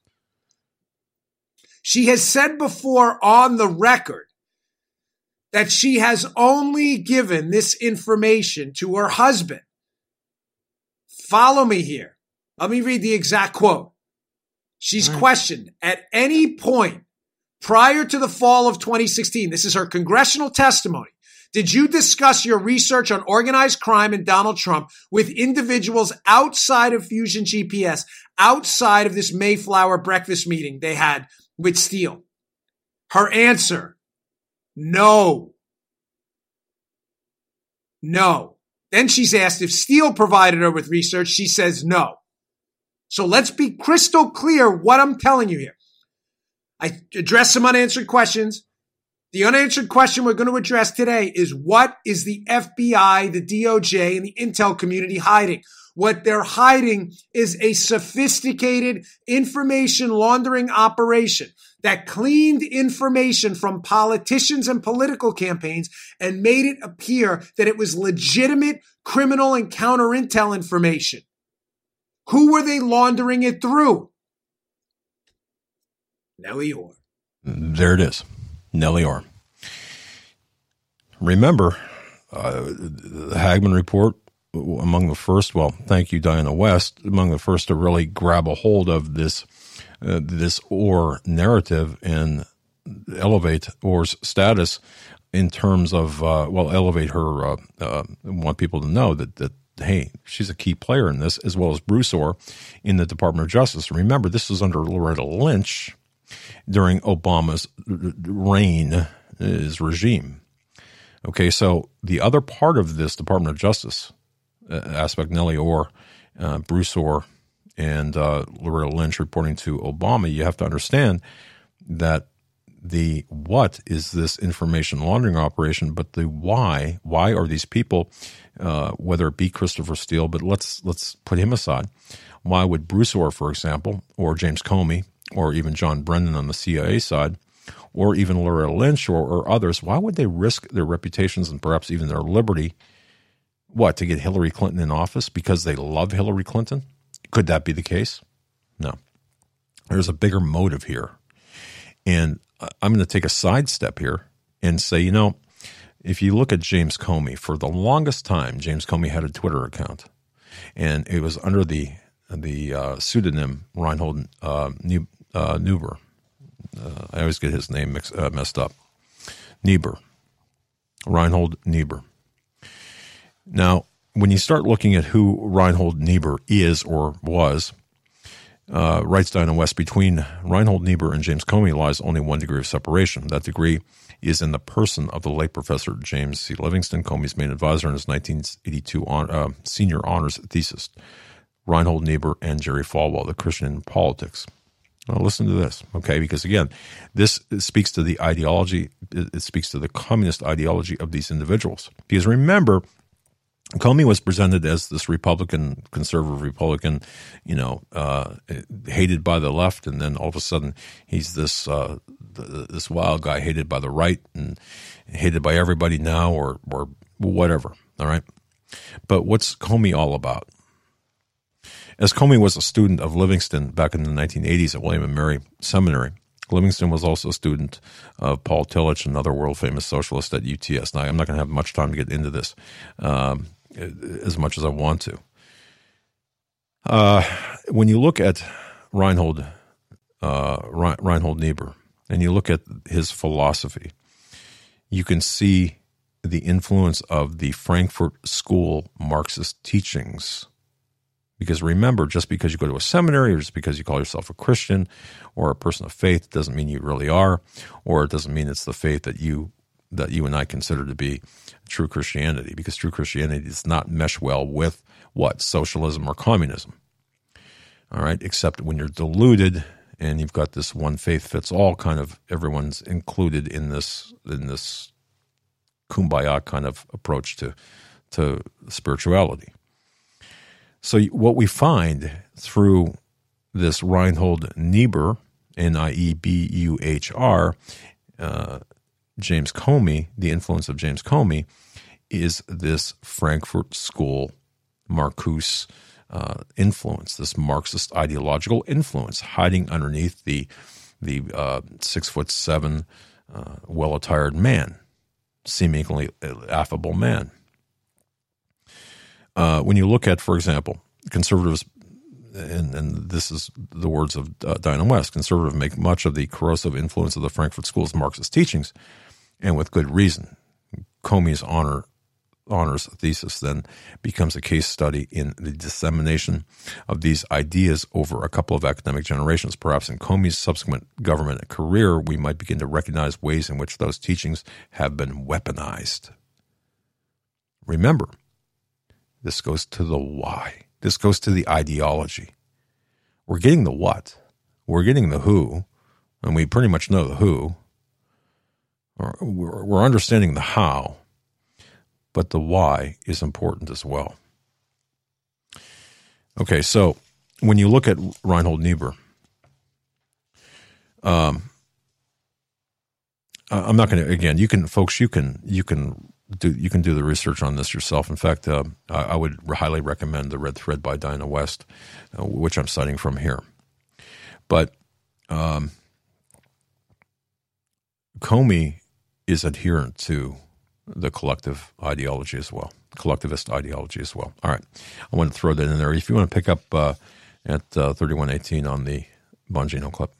She has said before on the record that she has only given this information to her husband. Follow me here. Let me read the exact quote. She's questioned at any point prior to the fall of 2016. This is her congressional testimony. Did you discuss your research on organized crime and Donald Trump with individuals outside of Fusion GPS, outside of this Mayflower breakfast meeting they had with Steele? Her answer, no. No. Then she's asked if Steele provided her with research. She says no. So let's be crystal clear what I'm telling you here. I addressed some unanswered questions. The unanswered question we're going to address today is, what is the FBI, the DOJ, and the intel community hiding? What they're hiding is a sophisticated information laundering operation that cleaned information from politicians and political campaigns and made it appear that it was legitimate criminal and counterintel information. Who were they laundering it through? Nellie Ohr. There it is. Nellie Ohr. Remember, the Hagman report, among the first, well, thank you, Diana West, among the first to really grab a hold of this Ohr narrative and elevate Ohr's status in terms of, elevate her, want people to know that, hey, she's a key player in this, as well as Bruce Ohr in the Department of Justice. Remember, this was under Loretta Lynch during Obama's reign, his regime. Okay, so the other part of this Department of Justice aspect, Nellie Ohr, Bruce Ohr, and Loretta Lynch reporting to Obama, you have to understand that the what is this information laundering operation, but the why are these people, whether it be Christopher Steele, but let's put him aside. Why would Bruce Ohr, for example, or James Comey, or even John Brennan on the CIA side, or even Loretta Lynch or others, why would they risk their reputations and perhaps even their liberty, to get Hillary Clinton in office because they love Hillary Clinton? Could that be the case? No. There's a bigger motive here. And I'm going to take a sidestep here and say, if you look at James Comey, for the longest time, James Comey had a Twitter account, and it was under the pseudonym Reinhold Niebuhr. I always get his name messed up. Niebuhr. Reinhold Niebuhr. Now, when you start looking at who Reinhold Niebuhr is or was, writes Diana West, between Reinhold Niebuhr and James Comey lies only one degree of separation. That degree is in the person of the late Professor James C. Livingston, Comey's main advisor in his 1982 senior honors thesis, Reinhold Niebuhr and Jerry Falwell, The Christian in Politics. Now listen to this, okay? Because again, this speaks to the ideology, it speaks to the communist ideology of these individuals. Because remember, Comey was presented as this conservative Republican, hated by the left, and then all of a sudden he's this wild guy hated by the right and hated by everybody now, or whatever. All right, but what's Comey all about? As Comey was a student of Livingston back in the 1980s at William & Mary Seminary, Livingston was also a student of Paul Tillich, another world-famous socialist at UTS. Now, I'm not going to have much time to get into this as much as I want to. When you look at Reinhold Niebuhr and you look at his philosophy, you can see the influence of the Frankfurt School Marxist teachings Because remember, just because you go to a seminary or just because you call yourself a Christian or a person of faith doesn't mean you really are, or it doesn't mean it's the faith that you and I consider to be true Christianity, because true Christianity does not mesh well with what? Socialism or communism. All right? Except when you're deluded and you've got this one faith fits all kind of, everyone's included in this kumbaya kind of approach to spirituality. So what we find through this Reinhold Niebuhr, Niebuhr, James Comey, the influence of James Comey, is this Frankfurt School Marcuse influence, this Marxist ideological influence hiding underneath the 6'7", well-attired man, seemingly affable man. When you look at, for example, conservatives, and this is the words of Dinah West, conservatives make much of the corrosive influence of the Frankfurt School's Marxist teachings, and with good reason. Comey's honors thesis then becomes a case study in the dissemination of these ideas over a couple of academic generations. Perhaps in Comey's subsequent government career, we might begin to recognize ways in which those teachings have been weaponized. Remember, this goes to the why. This goes to the ideology. We're getting the what. We're getting the who, and we pretty much know the who. We're understanding the how, but the why is important as well. Okay, so when you look at Reinhold Niebuhr, I'm not going to, again, you can do the research on this yourself. In fact, I would highly recommend The Red Thread by Dinah West, which I'm citing from here. But Comey is adherent to the collectivist ideology as well. All right, I want to throw that in there. If you want to pick up at 3118 on the Bongino clip.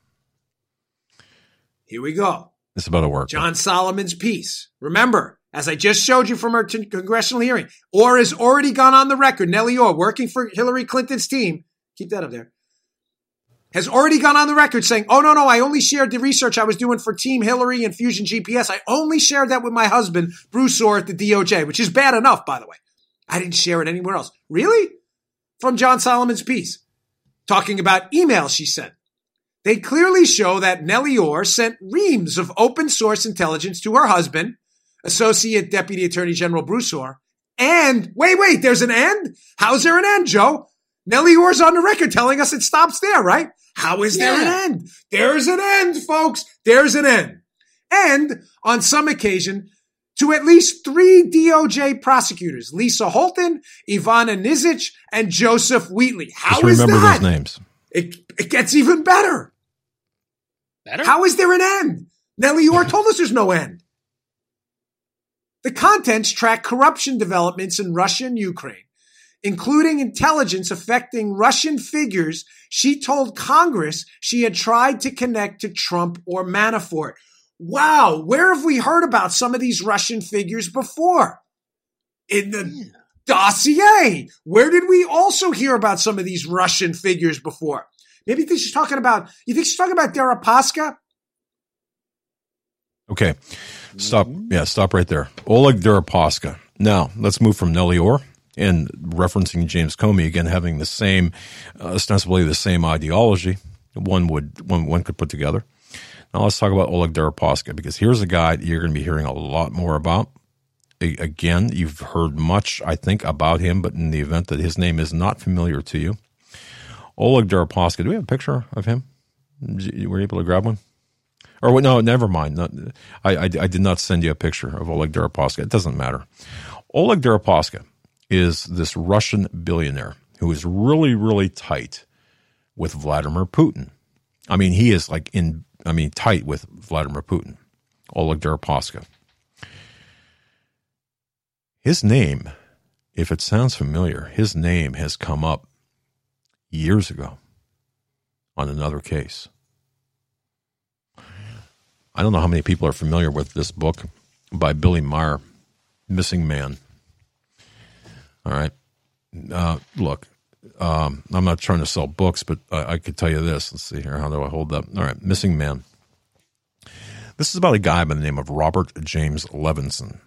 Here we go. It's about to work. John Solomon's piece. Remember, as I just showed you from her congressional hearing, Orr has already gone on the record, Nellie Orr, working for Hillary Clinton's team, keep that up there, has already gone on the record saying, oh, no, I only shared the research I was doing for Team Hillary and Fusion GPS. I only shared that with my husband, Bruce Orr, at the DOJ, which is bad enough, by the way. I didn't share it anywhere else. Really? From John Solomon's piece. Talking about emails she sent. They clearly show that Nellie Orr sent reams of open source intelligence to her husband, Associate Deputy Attorney General Bruce Orr. And, wait, there's an end? How's there an end, Joe? Nellie Orr's on the record telling us it stops there, right? How is there an end? There's an end, folks. There's an end. And on some occasion, to at least 3 DOJ prosecutors, Lisa Holton, Ivana Nizic, and Joseph Wheatley. How is that? Remember those names. It gets even better. Better? How is there an end? Nellie Orr told us there's no end. The contents track corruption developments in Russia and Ukraine, including intelligence affecting Russian figures she told Congress she had tried to connect to Trump or Manafort. Wow, where have we heard about some of these Russian figures before? In the dossier. Where did we also hear about some of these Russian figures before? Maybe you think she's talking about Deripaska? Okay, stop. Yeah, stop right there. Oleg Deripaska. Now, let's move from Nellie Orr and referencing James Comey, again, having the same, ostensibly the same ideology one could put together. Now let's talk about Oleg Deripaska, because here's a guy that you're going to be hearing a lot more about. Again, you've heard much, I think, about him, but in the event that his name is not familiar to you, Oleg Deripaska, do we have a picture of him? Were you able to grab one? Or no, never mind. I did not send you a picture of Oleg Deripaska. It doesn't matter. Oleg Deripaska is this Russian billionaire who is really, really tight with Vladimir Putin. I mean, he is tight with Vladimir Putin. Oleg Deripaska. His name, if it sounds familiar, his name has come up years ago on another case. I don't know how many people are familiar with this book by Billy Meyer, Missing Man. All right. Look, I'm not trying to sell books, but I could tell you this. Let's see here. How do I hold up? All right, Missing Man. This is about a guy by the name of Robert James Levinson.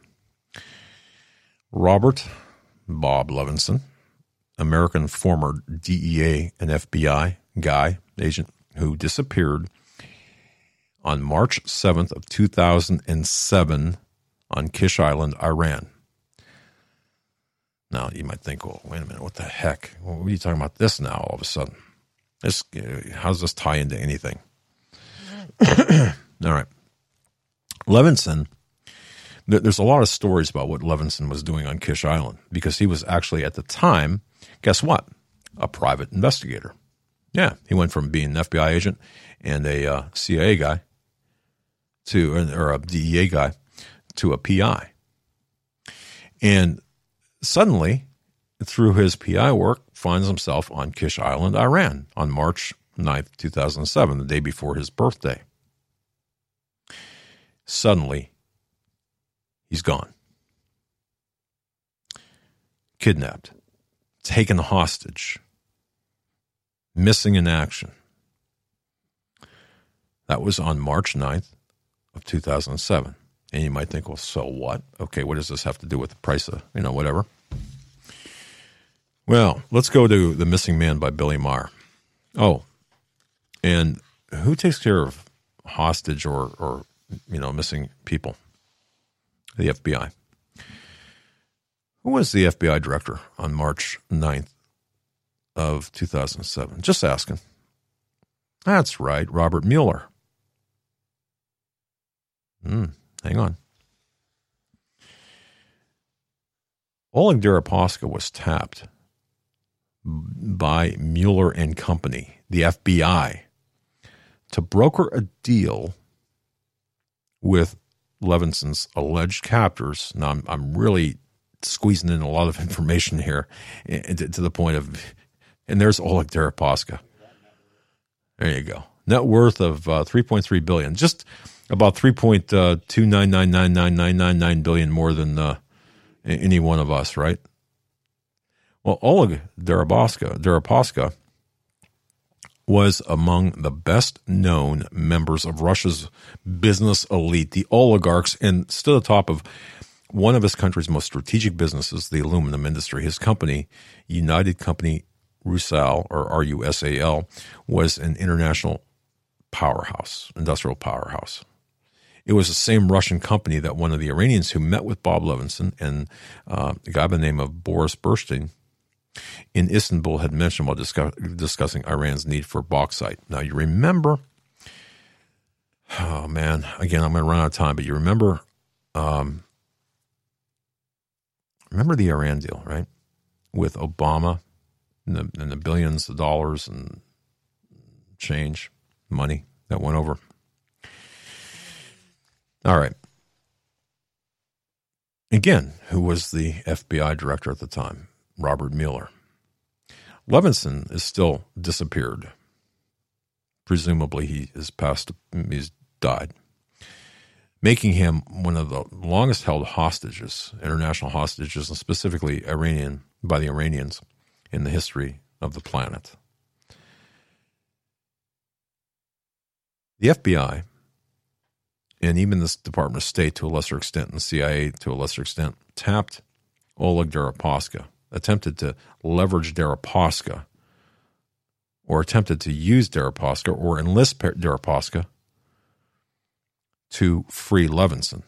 Robert Bob Levinson, American former DEA and FBI agent who disappeared on March 7th of 2007 on Kish Island, Iran. Now, you might think, well, wait a minute, what the heck? What are you talking about this now all of a sudden? How does this tie into anything? All right. Levinson, there's a lot of stories about what Levinson was doing on Kish Island because he was actually at the time, guess what? A private investigator. Yeah, he went from being an FBI agent and a CIA guy or a DEA guy to a PI. And suddenly, through his PI work, finds himself on Kish Island, Iran on March 9th, 2007, the day before his birthday. Suddenly, he's gone. Kidnapped. Taken hostage. Missing in action. That was on March 9th of 2007. And you might think, well, so what? Okay, what does this have to do with the price of, whatever? Well, let's go to The Missing Man by Billy Maher. Oh, and who takes care of hostage or missing people? The FBI. Who was the FBI director on March 9th of 2007? Just asking. That's right, Robert Mueller. Hang on. Oleg Deripaska was tapped by Mueller and Company, the FBI, to broker a deal with Levinson's alleged captors. Now, I'm really squeezing in a lot of information here to the point of, and there's Oleg Deripaska. There you go. Net worth of $3.3 billion. Just about $3.2999999 billion more than any one of us, right? Well, Oleg Deripaska was among the best-known members of Russia's business elite, the oligarchs, and stood atop of one of his country's most strategic businesses, the aluminum industry. His company, United Company Rusal, or RUSAL, was an international powerhouse, industrial powerhouse. It was the same Russian company that one of the Iranians who met with Bob Levinson and a guy by the name of Boris Burshteyn in Istanbul had mentioned while discussing Iran's need for bauxite. Now, you remember, oh man, again, I'm going to run out of time, but you remember the Iran deal, right? With Obama and the billions of dollars and change, money that went over. All right. Again, who was the FBI director at the time? Robert Mueller. Levinson is still disappeared. Presumably he's died, making him one of the longest held hostages, international hostages, and specifically by the Iranians in the history of the planet. The FBI, and even the Department of State to a lesser extent, and the CIA to a lesser extent, tapped Oleg Deripaska, attempted to leverage Deripaska, or attempted to use Deripaska or enlist Deripaska to free Levinson.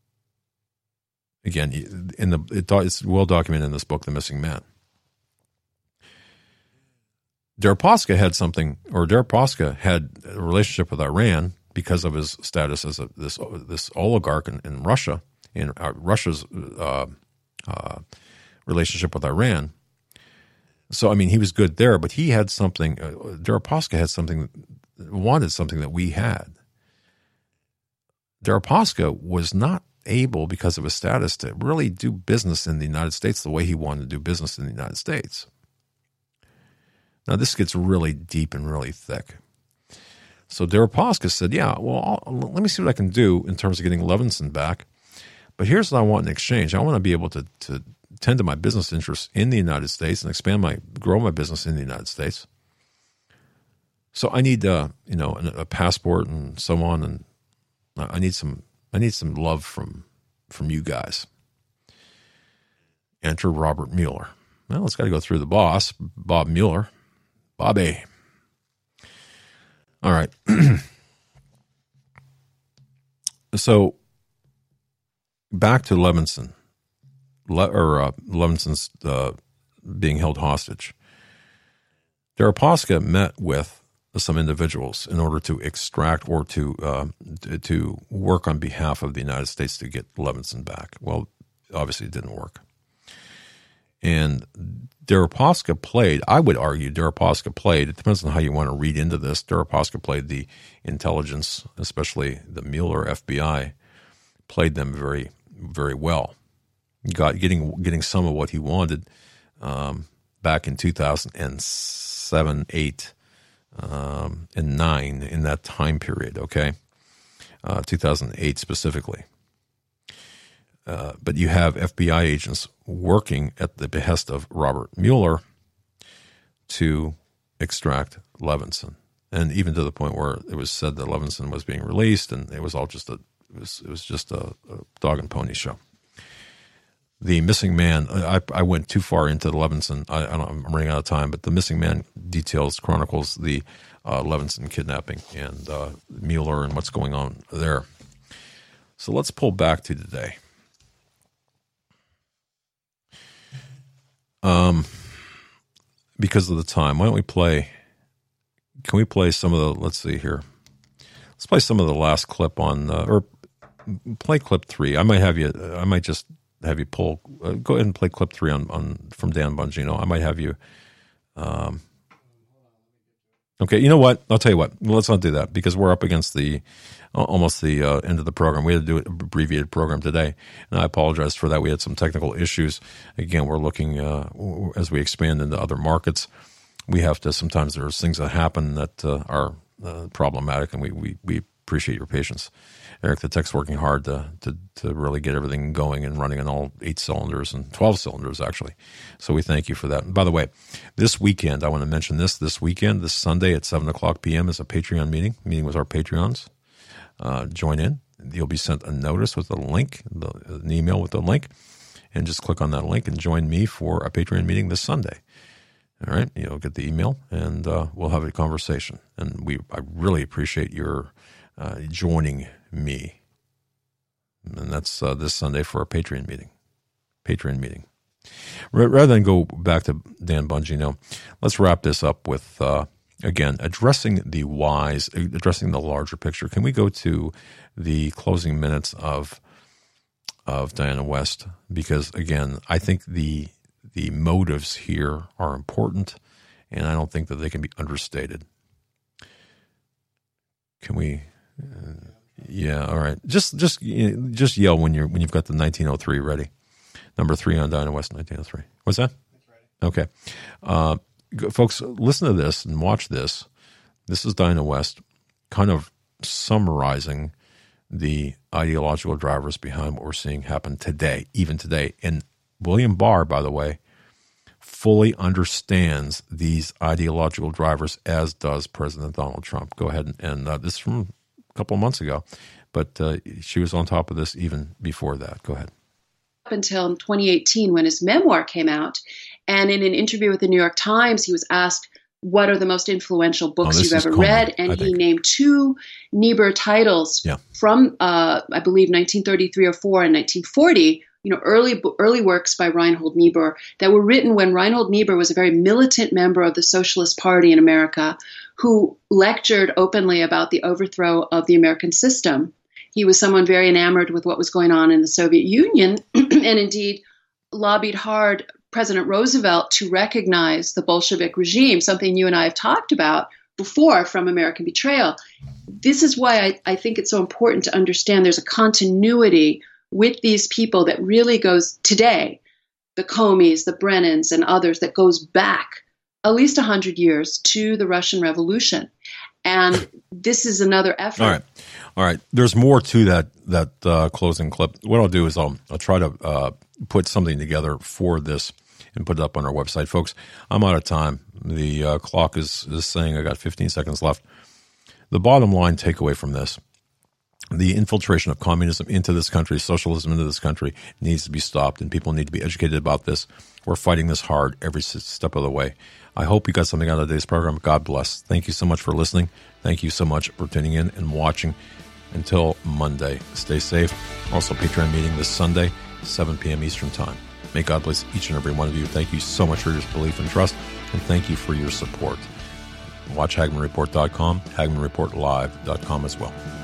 Again, it's well documented in this book, The Missing Man. Deripaska had a relationship with Iran because of his status as this oligarch in Russia, in Russia's relationship with Iran. So, I mean, he was good there, but he had something, Deripaska wanted something that we had. Deripaska was not able, because of his status, to really do business in the United States the way he wanted to do business in the United States. Now, this gets really deep and really thick. So Deripaska said, yeah, well, let me see what I can do in terms of getting Levinson back. But here's what I want in exchange. I want to be able to tend to my business interests in the United States and grow my business in the United States. So I need, a passport and so on, and I need some love from you guys. Enter Robert Mueller. Well, it's got to go through the boss, Bob Mueller. Bobby. All right. So back to Levinson, Levinson's being held hostage. Deripaska met with some individuals in order to extract or to work on behalf of the United States to get Levinson back. Well, obviously it didn't work. And Deripaska played, I would argue Deripaska played, it depends on how you want to read into this, Deripaska played the intelligence, especially the Mueller FBI, played them very, very well. Getting some of what he wanted back in 2007, 8, and 9, in that time period, okay? 2008 specifically. But you have FBI agents working at the behest of Robert Mueller to extract Levinson, and even to the point where it was said that Levinson was being released, and it was all just a dog and pony show. The missing man, I went too far into the Levinson. I'm running out of time, but the missing man chronicles the Levinson kidnapping and Mueller and what's going on there. So let's pull back to today. Because of the time, why don't we play? Can we play some of the? Let's see here. Let's play some of the last clip on, or play clip 3. I might just have you pull. Go ahead and play clip 3 on from Dan Bongino. I might have you. Okay, you know what? I'll tell you what. Let's not do that because we're up against almost the end of the program. We had to do an abbreviated program today, and I apologize for that. We had some technical issues. Again, we're looking as we expand into other markets. We have to, sometimes there's things that happen that are problematic, and we appreciate your patience. Eric, the tech's working hard to really get everything going and running on all 8 cylinders and 12 cylinders, actually. So we thank you for that. And by the way, this weekend, I want to mention this weekend, this Sunday at 7 o'clock p.m. is a Patreon meeting with our Patreons. Join in. You'll be sent a notice with a link, an email with a link, and just click on that link and join me for a Patreon meeting this Sunday. All right, you'll get the email, and we'll have a conversation. And I really appreciate your joining me. And that's this Sunday for a Patreon meeting. Rather than go back to Dan Bongino, let's wrap this up with, again, addressing the larger picture. Can we go to the closing minutes of Diana West? Because, again, I think the motives here are important, and I don't think that they can be understated. Can we? Yeah, all right. Just yell when you've got the 1903 ready. Number 3 on Diana West, 1903. What's that? That's ready. Okay, folks, listen to this and watch this. This is Diana West, kind of summarizing the ideological drivers behind what we're seeing happen today, even today. And William Barr, by the way, fully understands these ideological drivers, as does President Donald Trump. Go ahead and this is from a couple of months ago, but she was on top of this even before that. Go ahead. Up until 2018, when his memoir came out, and in an interview with the New York Times, he was asked, what are the most influential books you've ever read? And he named 2 Niebuhr titles from, I believe, 1933 or 4 and 1940, early works by Reinhold Niebuhr that were written when Reinhold Niebuhr was a very militant member of the Socialist Party in America, who lectured openly about the overthrow of the American system. He was someone very enamored with what was going on in the Soviet Union, and indeed lobbied hard President Roosevelt to recognize the Bolshevik regime, something you and I have talked about before from American Betrayal. This is why I think it's so important to understand there's a continuity with these people that really goes today, the Comeys, the Brennans, and others, that goes back at least 100 years to the Russian Revolution. And this is another effort. All right. There's more to that closing clip. What I'll do is I'll try to put something together for this and put it up on our website. Folks, I'm out of time. The clock is saying I got 15 seconds left. The bottom line takeaway from this, the infiltration of communism into this country, socialism into this country, needs to be stopped, and people need to be educated about this. We're fighting this hard every step of the way. I hope you got something out of today's program. God bless. Thank you so much for listening. Thank you so much for tuning in and watching. Until Monday, stay safe. Also, Patreon meeting this Sunday, 7 p.m. Eastern Time. May God bless each and every one of you. Thank you so much for your belief and trust, and thank you for your support. Watch HagmannReport.com, HagmannReportLive.com as well.